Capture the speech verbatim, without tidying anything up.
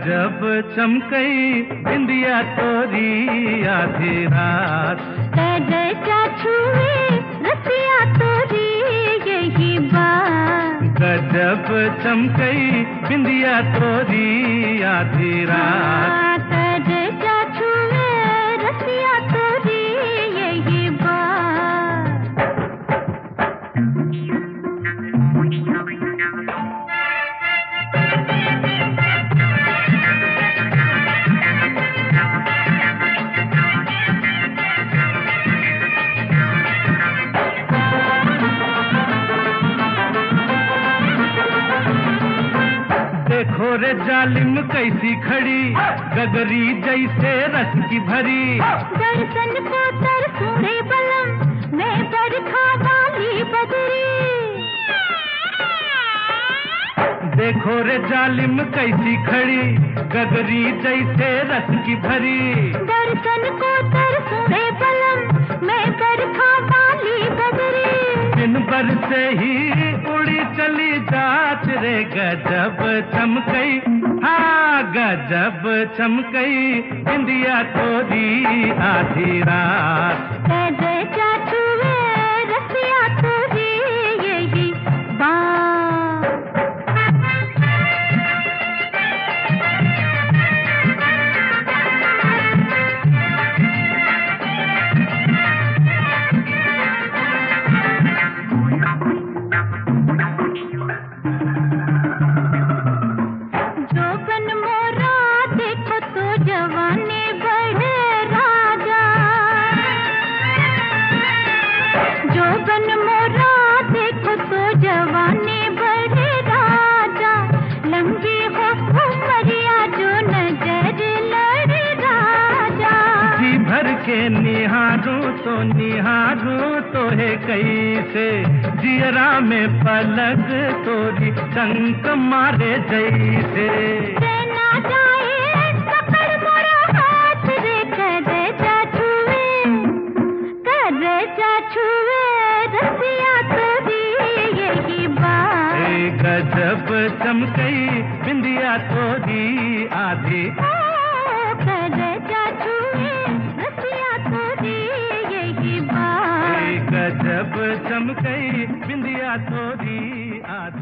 गजब चमकई बिंदिया तोरी आधी रात। कजचा छुए रसिया तोरी यही बात। गजब चमकई बिंदिया तोरी आधी रात। कजचा छुए रसिया तोरी यही बात। देखो रे जालिम कैसी खड़ी गगरी जैसे रस की भरी। दर्शन को तरसूं रे बलम मैं बरखा वाली बदरी। देखो रे जालिम कैसी खड़ी गगरी जैसे रस की भरी। दर्शन को तरसूं रे बलम मैं बरखा वाली बदरी। दिन भर से ही उड़ी चली जात रे गजब चमकई। हाँ गजब चमकई बिंदिया तोरी आधी रात। कजचा छुए रसिया तोरी यही बात। जोबन मोरा देखो तो जवानी बढ़े राजा। जोबन मोरा देखो तो जवानी बढ़े राजा। लंबी हो उमरिया जो नजर लड़े राजा। जी भर के निहारूं तो निहारूं तो है कैसे। जियरा में पलक तोरी चंक मारे जैसे। ना जाए पकड़ मोरा हाथ रे कजचा छुए। कजचा छुए रसिया तोरी यही बात। ए गजब चमकई बिंदिया तोरी आधी। कजचा छुए रसिया तोरी यही बात। गजब चमकई बिंदिया तोरी आधी।